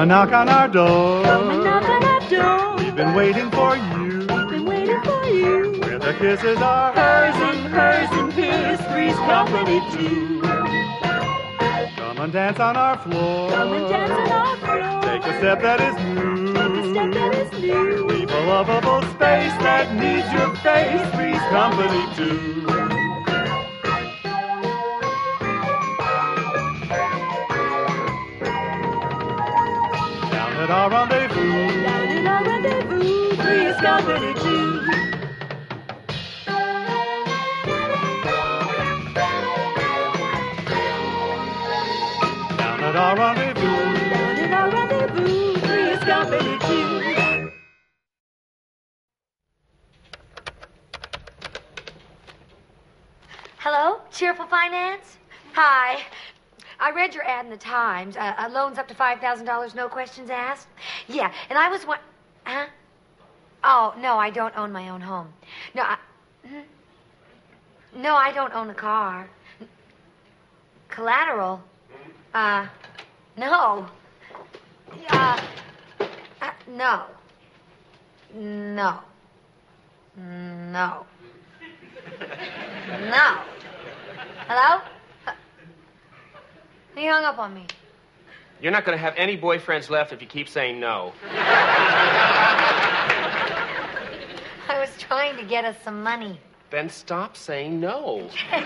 and knock on our door. Come and knock on our door. We've been waiting for you. We've been waiting for you. Where the kisses are Hers and his, three's company too. Come and dance on our floor. Come and dance on our floor. Take a step that is new. Take a step that is new. Leave a lovable space that needs your face. Three's company too. Down at our rendezvous. Down in our rendezvous, three's company too. Down at our rendezvous. Down in our rendezvous, three's company too. Hello, Cheerful Finance? Hi. I read your ad in the Times. Loans up to $5,000, no questions asked. Yeah, and I was huh? Oh, no, I don't own my own home. No, no, I don't own a car. Collateral? No. No. No. No. No. Hello? He hung up on me. You're not going to have any boyfriends left if you keep saying no. I was trying to get us some money. Then stop saying no.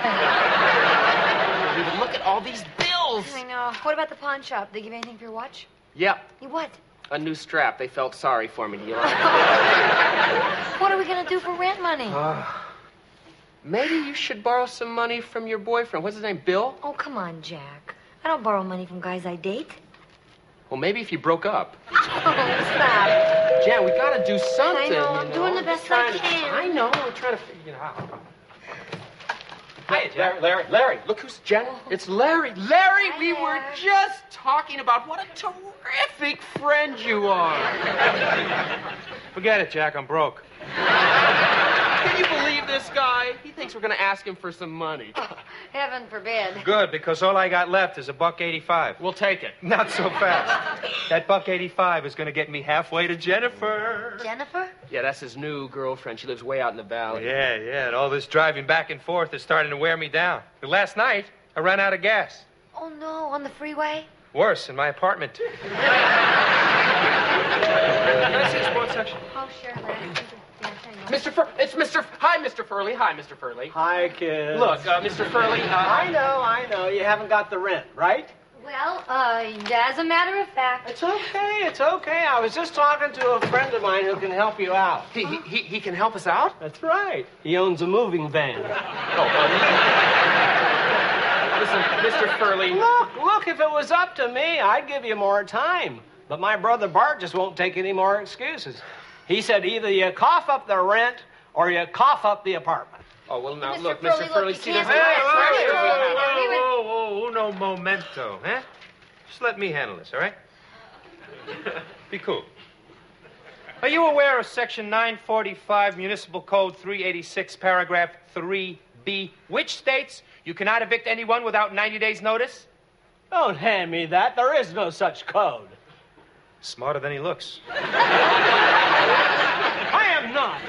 Look at all these bills. I know. What about the pawn shop? They give you anything for your watch? Yep. What? A new strap. They felt sorry for me. Do you like it? What are we going to do for rent money? Maybe you should borrow some money from your boyfriend. What's his name, Bill? Oh, come on, Jack. I don't borrow money from guys I date. Well, maybe if you broke up. Oh, stop. Jan, we got to do something. I know. I'm doing the best I can. I know. We're trying to figure it out. Hey, Larry, look who's Jen. It's Larry. Larry, we were just talking about what a terrific friend you are. Forget it, Jack. I'm broke. Can you believe this guy? He thinks we're going to ask him for some money. Oh, heaven forbid. Good, because all I got left is $1.85. We'll take it. Not so fast. That $1.85 is going to get me halfway to Jennifer. Jennifer? Yeah, that's his new girlfriend. She lives way out in the valley. Yeah, and all this driving back and forth is starting to wear me down. But last night, I ran out of gas. Oh, no. On the freeway? Worse, in my apartment. Can I see the sports section? Oh, sure, Larry. Hi, Mr. Furley. Hi, Mr. Furley. Hi, kids. Look, Mr. Furley, I know. You haven't got the rent, right? Well, as a matter of fact... It's okay. I was just talking to a friend of mine who can help you out. He can help us out? That's right. He owns a moving van. Listen, Mr. Furley... Look, if it was up to me, I'd give you more time. But my brother Bart just won't take any more excuses. He said either you cough up the rent or you cough up the apartment. Oh, well, now, Mr. look, Furley, Mr. Furley, you see, can't there's... Whoa, uno momento, huh? Just let me handle this, all right? Be cool. Are you aware of Section 945, Municipal Code 386, Paragraph 3B, which states you cannot evict anyone without 90 days' notice? Don't hand me that. There is no such code. Smarter than he looks. I am not.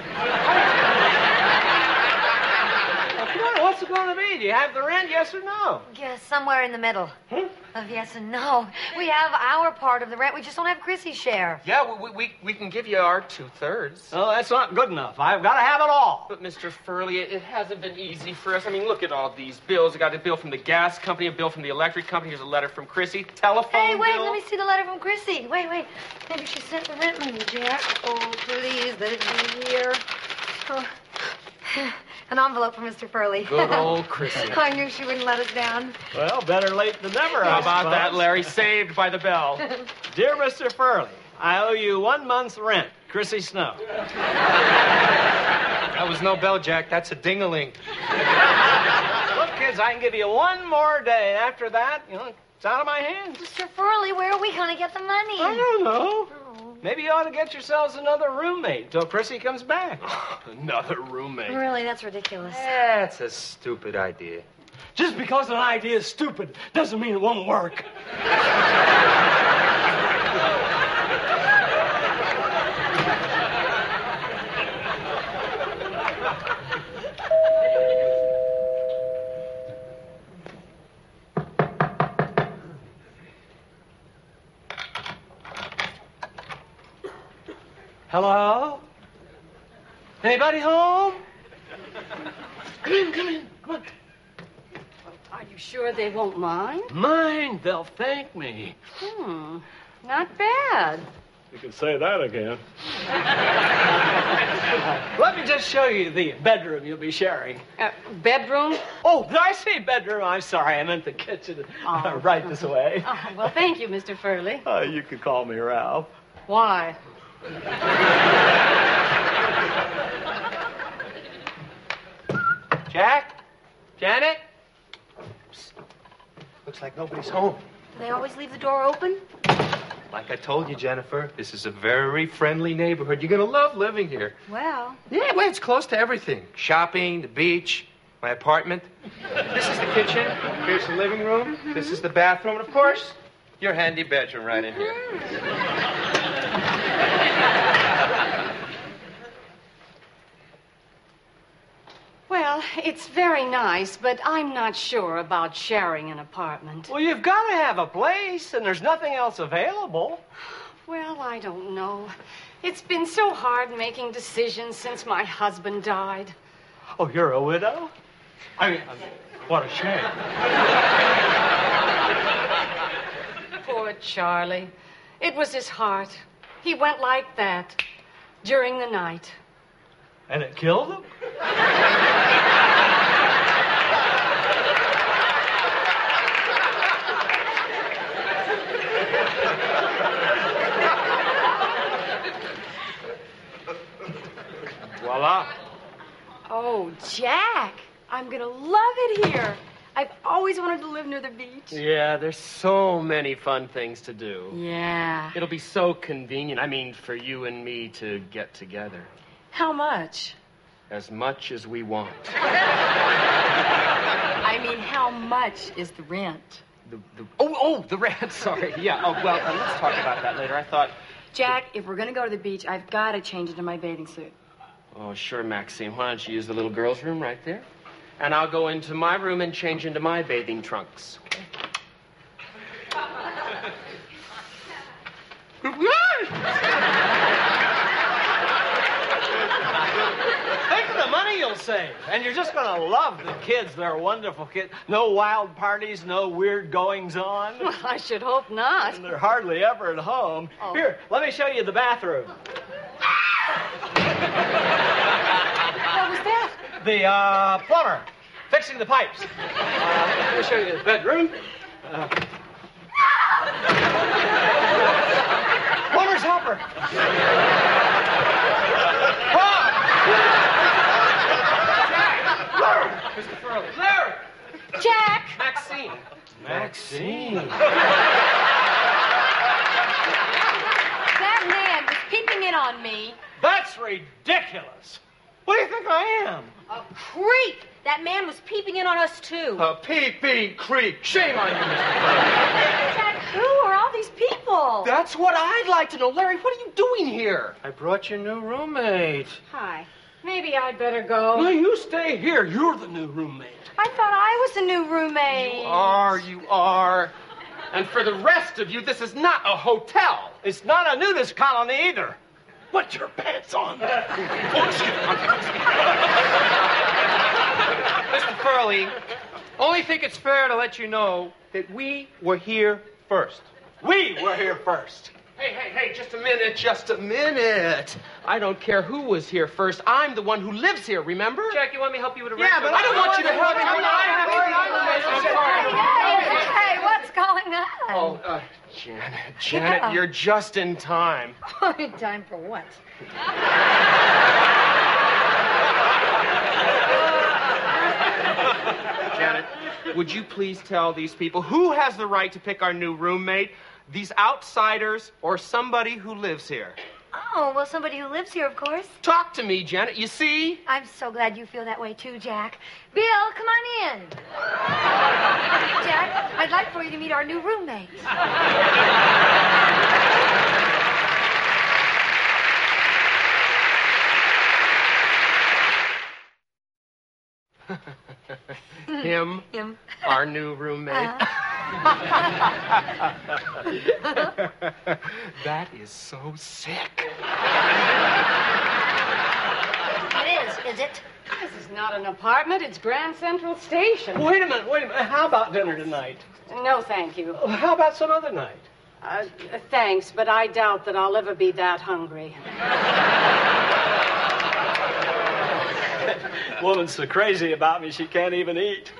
Well, come on, what's it going to be? Do you have the rent, yes or no? Yes, somewhere in the middle of yes and no. We have our part of the rent. We just don't have Chrissy's share. Yeah, we can give you our 2/3. Oh, that's not good enough. I've got to have it all. But, Mr. Furley, it hasn't been easy for us. I mean, look at all these bills. I got a bill from the gas company, a bill from the electric company. Here's a letter from Chrissy. Telephone Hey, wait, bill. let me see the letter from Chrissy. Wait. Maybe she sent the rent money, Jack. Oh, please, let it be here. Oh. An envelope from Mr. Furley. Good old Chrissy. I knew she wouldn't let us down. Well, better late than never, How I about suppose. that, Larry? Saved by the bell. Dear Mr. Furley, I owe you 1 month's rent. Chrissy Snow. That was no bell, Jack. That's a ding-a-ling. Look, kids, I can give you 1 more day. After that, it's out of my hands. Mr. Furley, where are we going to get the money? I don't know. Maybe you ought to get yourselves another roommate until Chrissy comes back. Another roommate. Really, that's ridiculous. That's a stupid idea. Just because an idea is stupid doesn't mean it won't work. Hello? Anybody home? Come in, come on. Are you sure they won't mind? Mind, they'll thank me. Not bad. You can say that again. Let me just show you the bedroom you'll be sharing. Bedroom? Oh, did I say bedroom? I'm sorry, I meant the kitchen. Right this way. Oh, well, thank you, Mr. Furley. You could call me Ralph. Why? Jack? Janet? Psst. Looks like nobody's home. Do they always leave the door open? Like I told you, Jennifer, this is a very friendly neighborhood. You're going to love living here. Well, Yeah, well, it's close to everything. Shopping, the beach, my apartment. This is the kitchen. Here's the living room. This is the bathroom. And, of course, your handy bedroom right in here. Well, it's very nice, but I'm not sure about sharing an apartment. Well, you've got to have a place, and there's nothing else available. Well, I don't know. It's been so hard making decisions since my husband died. Oh, you're a widow? I mean, what a shame. Poor Charlie. It was his heart. He went like that during the night. And it killed him? Voila. Oh, Jack, I'm gonna love it here. I've always wanted to live near the beach. Yeah, there's so many fun things to do. Yeah. It'll be so convenient, I mean, for you and me to get together. How much? As much as we want. I mean, how much is the rent? The rent, sorry. Yeah, well, let's talk about that later. I thought... Jack, if we're gonna go to the beach, I've got to change into my bathing suit. Oh, sure, Maxine. Why don't you use the little girl's room right there? And I'll go into my room and change into my bathing trunks. Think of the money you'll save. And you're just going to love the kids. They're wonderful kids. No wild parties, no weird goings-on. Well, I should hope not. And they're hardly ever at home. Oh. Here, let me show you the bathroom. What was that? The plumber fixing the pipes. Let me show you the bedroom. Plumber's helper. Mr. Furley. Larry! Jack! Maxine. Maxine. That man was peeping in on me. That's ridiculous. What do you think I am? A creep! That man was peeping in on us, too. A pee-pee creep. Shame on you, Mr. Furley. Jack, who are all these people? That's what I'd like to know. Larry, what are you doing here? I brought your new roommate. Hi. Maybe I'd better go. No, you stay here. You're the new roommate. I thought I was the new roommate. You are. And for the rest of you, this is not a hotel. It's not a nudist colony either. Put your pants on. Mr. Furley, only think it's fair to let you know that we were here first. We were here first. Hey, just a minute. I don't care who was here first. I'm the one who lives here, remember? Jack, you want me to help you with a Yeah, but I don't want you to help me. Hey, what's going on? Oh, Janet, you're just in time. In time for what? Janet, would you please tell these people who has the right to pick our new roommate? These outsiders or somebody who lives here? Oh, well, somebody who lives here, of course. Talk to me, Janet. You see? I'm so glad you feel that way, too, Jack. Bill, come on in. Jack, I'd like for you to meet our new roommate. Him, our new roommate. That is so sick. not an apartment. It's Grand Central Station. Wait a minute. How about dinner tonight? No, thank you. How about some other night? Thanks, but I doubt that I'll ever be that hungry. Woman's so crazy about me, she can't even eat.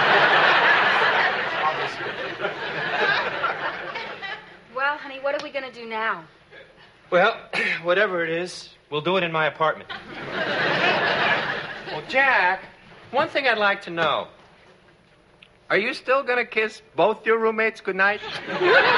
Well, honey, what are we going to do now? Well, whatever it is, we'll do it in my apartment. Well, Jack, one thing I'd like to know. Are you still going to kiss both your roommates goodnight? Do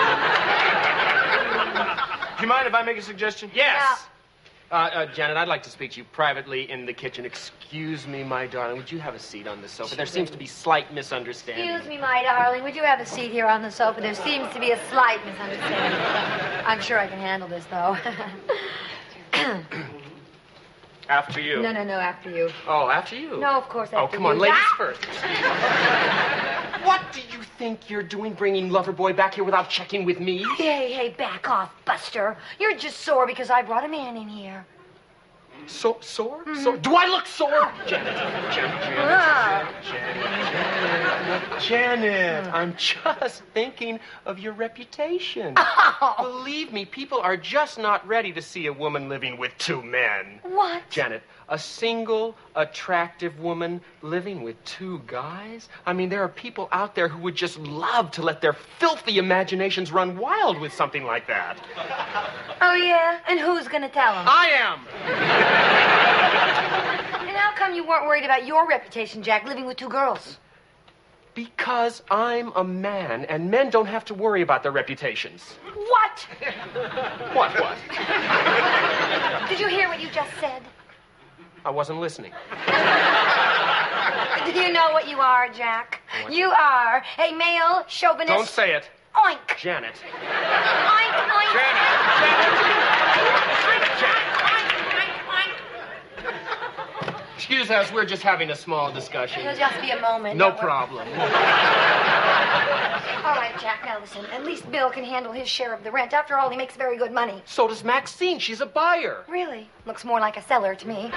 you mind if I make a suggestion? Yes. Janet, I'd like to speak to you privately in the kitchen. Excuse me, my darling. Would you have a seat on the sofa? There seems to be slight misunderstanding. Excuse me, my darling. Would you have a seat here on the sofa? There seems to be a slight misunderstanding. I'm sure I can handle this, though. After you. No, after you. Oh, after you? No, of course, after you. Oh, come on, ladies first. What do you think you're doing bringing Loverboy back here without checking with me? Hey, back off, Buster. You're just sore because I brought a man in here. Sore? Sore? Do I look sore? Janet, I'm just thinking of your reputation. Oh. Believe me, people are just not ready to see a woman living with two men. What? Janet, a single, attractive woman living with two guys? I mean, there are people out there who would just love to let their filthy imaginations run wild with something like that. Oh, yeah? And who's going to tell him? I am. And how come you weren't worried about your reputation, Jack, living with two girls? Because I'm a man, and men don't have to worry about their reputations. What? What? Did you hear what you just said? I wasn't listening. Do you know what you are, Jack? You are a male chauvinist. Don't say it. Oink. Janet. Oink, oink. Excuse us, we're just having a small discussion. It'll just be a moment. No problem. All right, Jack, now listen. At least Bill can handle his share of the rent. After all, he makes very good money. So does Maxine. She's a buyer. Really? Looks more like a seller to me.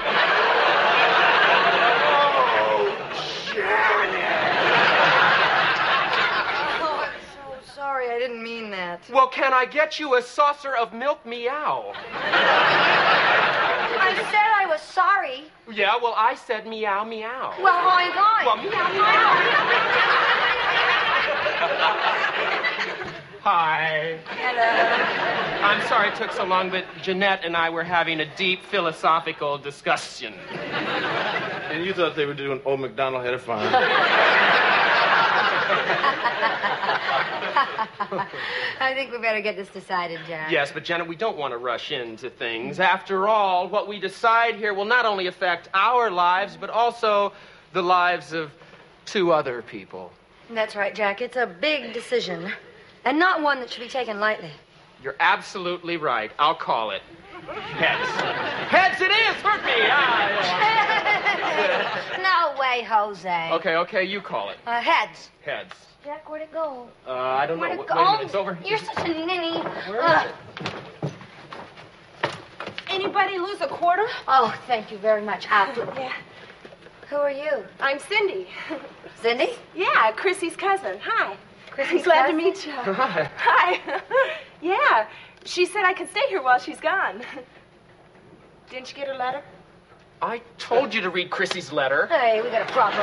Oh, I'm so sorry. I didn't mean that. Well, can I get you a saucer of milk meow? I said I was sorry. Yeah, well, I said meow, meow. Well, oink, oink. Well, meow, meow. Hi. Hello. I'm sorry it took so long, but Jeanette and I were having a deep philosophical discussion. And you thought they were doing Old MacDonald had a farm. I think we better get this decided, Jack. Yes, but Janet, we don't want to rush into things. After all, what we decide here will not only affect our lives, but also the lives of two other people. That's right, Jack. It's a big decision, and not one that should be taken lightly. You're absolutely right. I'll call it heads. Heads it is! Hurt me! No way, Jose. Okay, you call it. Heads. Heads. Jack, where'd it go? I don't know. Where'd it Wait go? a minute, it's over. You're such a ninny. Where is it? Anybody lose a quarter? Oh, thank you very much. Yeah. Who are you? I'm Cindy. Cindy? Yeah, Chrissy's cousin. Hi. Chrissy's Glad cousin? to meet you. Hi. Hi. Yeah. She said I could stay here while she's gone. Didn't you get her letter? I told you to read Chrissy's letter. Hey, we got a problem.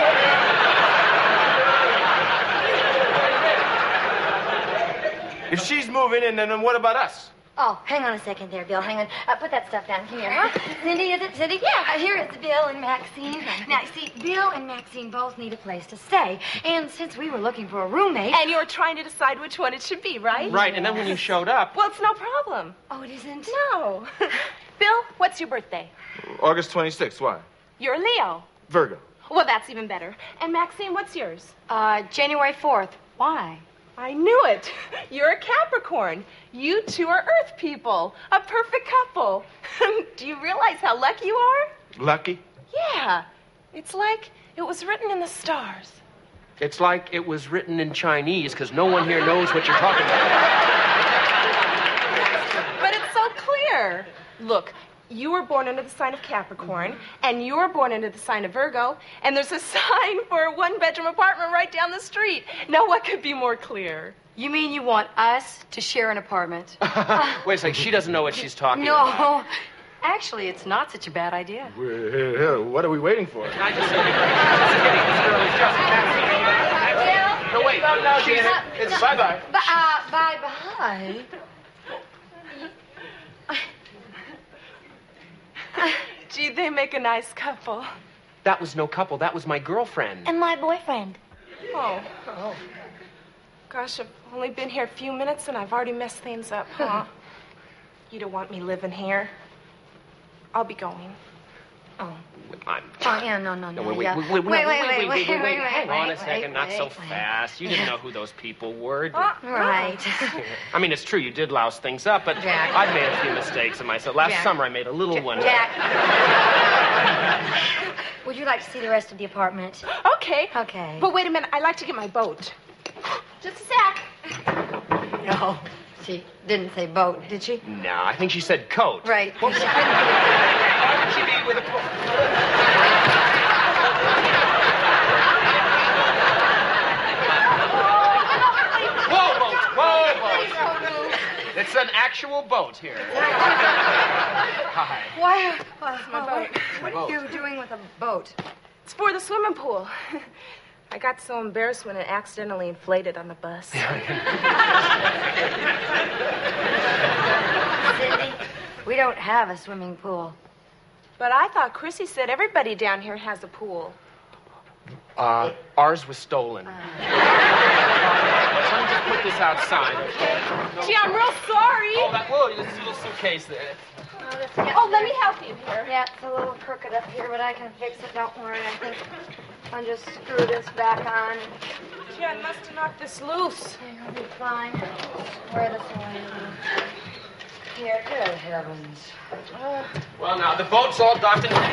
If she's moving in, then what about us? Oh, hang on a second there, Bill. Hang on. Put that stuff down. Come here. Cindy, is it Cindy? Yeah. Here it's Bill and Maxine. Now, see, Bill and Maxine both need a place to stay. And since we were looking for a roommate... And you were trying to decide which one it should be, right? Right, and then when you showed up... Well, it's no problem. Oh, it isn't? No. Bill, what's your birthday? August 26th. Why? You're a Leo. Virgo. Well, that's even better. And Maxine, what's yours? January 4th. Why? I knew it. You're a Capricorn. You two are Earth people. A perfect couple. Do you realize how lucky you are? Lucky? Yeah. It's like it was written in the stars. It's like it was written in Chinese, because no one here knows what you're talking about. But it's so clear. Look, you were born under the sign of Capricorn, and you were born under the sign of Virgo, and there's a sign for a one-bedroom apartment right down the street. Now, what could be more clear? You mean you want us to share an apartment? Wait a second, she doesn't know what she's talking about. No. Actually, it's not such a bad idea. What are we waiting for? Can I just say, no, wait. No, it's bye-bye. Bye-bye. Gee, they make a nice couple. That was no couple. That was my girlfriend. And my boyfriend. Oh. Gosh, I've only been here a few minutes and I've already messed things up, huh? You don't want me living here. I'll be going. Oh. I'm... Oh, yeah, no. Wait. Hang on a second. Not so fast. You didn't know who those people were, did you? Right. I mean, it's true, you did louse things up, but Jack. I've made a few mistakes of myself. Last summer, I made a little one. Jack. Would you like to see the rest of the apartment? Okay. Okay. But wait a minute, I'd like to get my boat. Just a sec. No. She didn't say boat, did she? No, I think she said coat. Right. Why would she be with a coat? Whoa, boat. It's an actual boat here. Hi. Why? My boat. What are you doing with a boat? It's for the swimming pool. I got so embarrassed when it accidentally inflated on the bus. Cindy, we don't have a swimming pool. But I thought Chrissy said everybody down here has a pool. Ours was stolen. Let me just put this outside, okay? Gee, I'm real sorry. Whoa, you see the suitcase there. Oh, let me help you here. Yeah, it's a little crooked up here, but I can fix it. Don't worry. I think I'll just screw this back on. Gee, I must have knocked this loose. It'll be fine. Wear this away. Here, good heavens. Well, now, the boat's all docked and...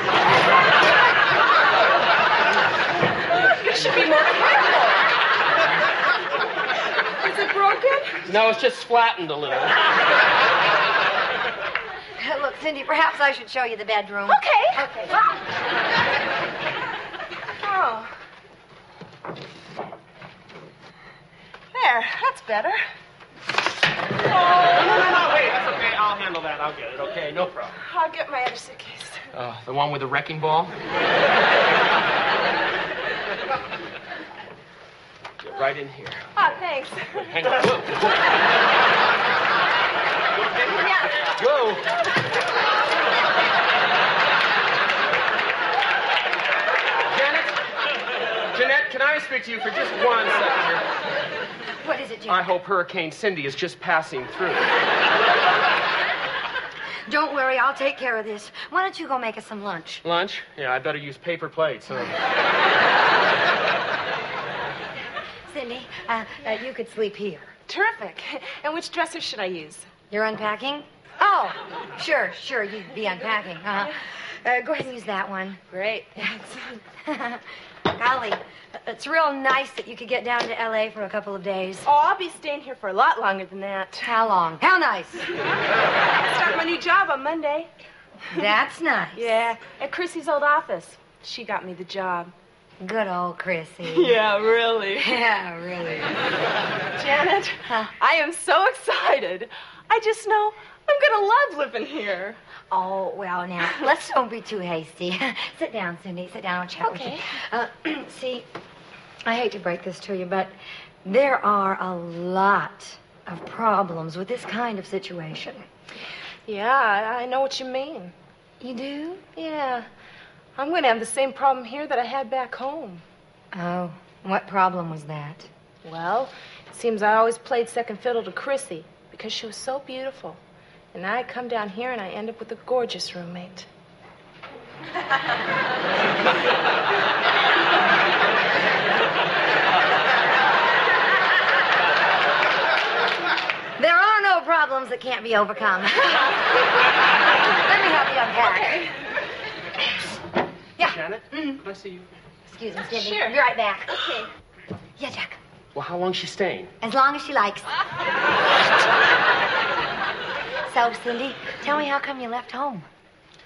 You should be more careful. Is it broken? No, it's just flattened a little. Look, Cindy, perhaps I should show you the bedroom. Okay. Oh. There, that's better. No, wait, that's okay. I'll handle that. I'll get it, okay? No problem. I'll get my other suitcase. The one with the wrecking ball? Get right in here. Oh, thanks. Hang on. Whoa. Jeanette, can I speak to you for just 1 second here? What is it, Jim? I hope Hurricane Cindy is just passing through. Don't worry, I'll take care of this. Why don't you go make us some lunch? Lunch? Yeah, I better use paper plates. Cindy, you could sleep here. Terrific. And which dresser should I use? You're unpacking? Oh, sure, you'd be unpacking. Go ahead and use that one. Great. Golly, it's real nice that you could get down to L.A. for a couple of days. Oh, I'll be staying here for a lot longer than that. How long? How nice. I start my new job on Monday. That's nice. Yeah, at Chrissy's old office. She got me the job. Good old Chrissy. Yeah, really. Yeah, really. Janet, I am so excited. I just know I'm going to love living here. Oh, well, now, let's don't be too hasty. Sit down, Cindy. Sit down and chat with you. See, I hate to break this to you, but there are a lot of problems with this kind of situation. Yeah, I know what you mean. You do? Yeah. I'm going to have the same problem here that I had back home. Oh, what problem was that? Well, it seems I always played second fiddle to Chrissy because she was so beautiful. And now I come down here and I end up with a gorgeous roommate. There are no problems that can't be overcome. Let me help you unpack. Yeah. Janet, could I see you? Excuse me, Cindy. Sure. I'll be right back. Okay. Yeah, Jack. Well, how long's she staying? As long as she likes. So, Cindy, tell me how come you left home?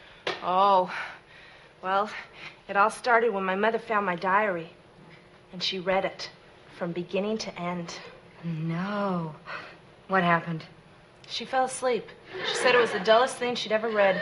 Oh, well, it all started when my mother found my diary. And she read it from beginning to end. No. What happened? She fell asleep. She said it was the dullest thing she'd ever read.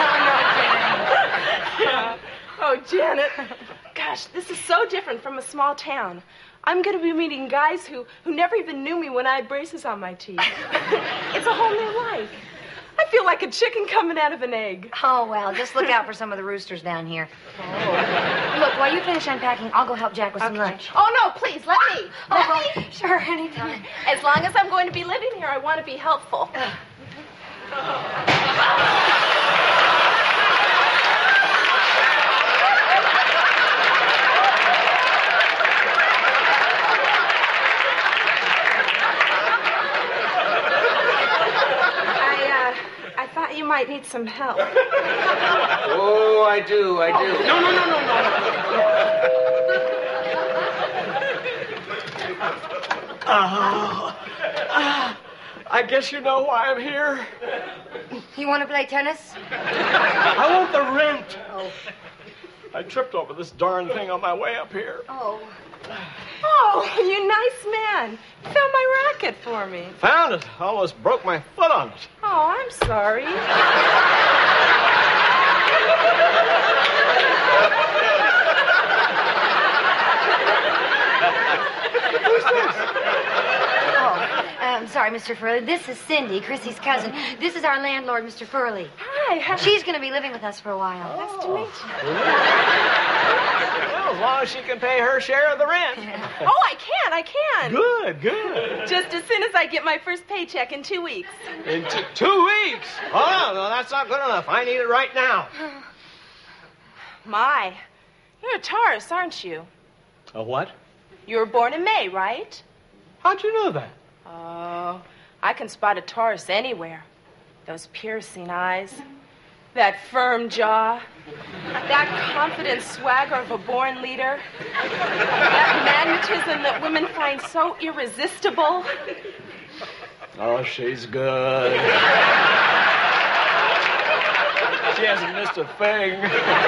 Oh, Janet. Gosh, this is so different from a small town. I'm going to be meeting guys who never even knew me when I had braces on my teeth. It's a whole new life. I feel like a chicken coming out of an egg. Oh, well, just look out for some of the roosters down here. Oh. Look, while you finish unpacking, I'll go help Jack with some lunch. Oh, no, please, let me. Let me. Sure, anytime. As long as I'm going to be living here, I want to be helpful. I thought you might need some help. Oh, I do. No. I guess you know why I'm here. You want to play tennis? I want the rent. Oh. I tripped over this darn thing on my way up here. Oh. Oh, you nice man. You found my racket for me. Found it. Almost broke my foot on it. Oh, I'm sorry. I'm sorry, Mr. Furley. This is Cindy, Chrissy's cousin. This is our landlord, Mr. Furley. Hi. She's going to be living with us for a while. Nice to meet you. Well, as long as she can pay her share of the rent. Oh, I can. Good. Just as soon as I get my first paycheck in 2 weeks. In 2 weeks? Oh, no, that's not good enough. I need it right now. My, you're a Taurus, aren't you? A what? You were born in May, right? How'd you know that? Oh, I can spot a Taurus anywhere. Those piercing eyes, that firm jaw, that confident swagger of a born leader, that magnetism that women find so irresistible. Oh, she's good. She hasn't missed a thing.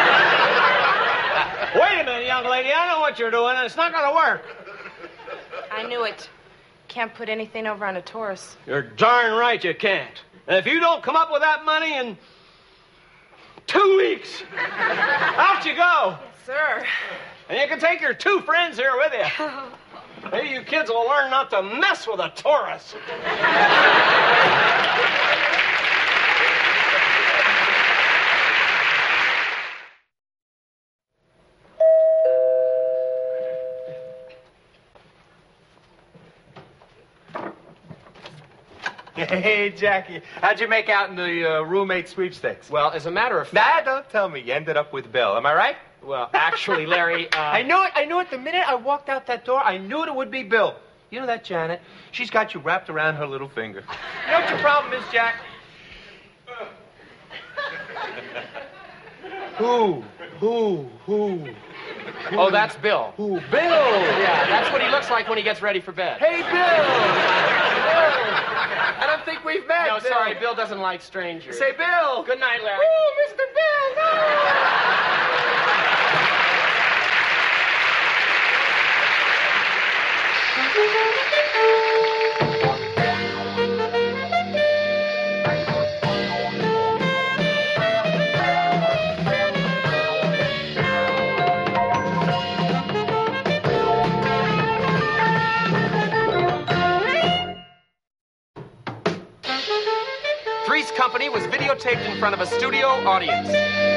Wait a minute, young lady. I know what you're doing, and it's not going to work. I knew it. Can't put anything over on a Taurus. You're darn right you can't. And if you don't come up with that money in 2 weeks, out you go. Yes, sir. And you can take your 2 friends here with you. Maybe you kids will learn not to mess with a Taurus. Hey, Jackie, how'd you make out in the roommate sweepstakes? Well, as a matter of fact... Nah, don't tell me. You ended up with Bill. Am I right? Well, actually, Larry, I knew it. The minute I walked out that door, I knew it would be Bill. You know that Janet? She's got you wrapped around her little finger. You know what your problem is, Jack? Who? Oh, that's Bill. Who? Bill! Yeah, that's what he looks like when he gets ready for bed. Hey, Bill! I don't think we've met. No, Bill. sorry, Bill doesn't like strangers. Say, Bill! Good night, Larry. Oh, Mr. Bill! Three's Company was videotaped in front of a studio audience.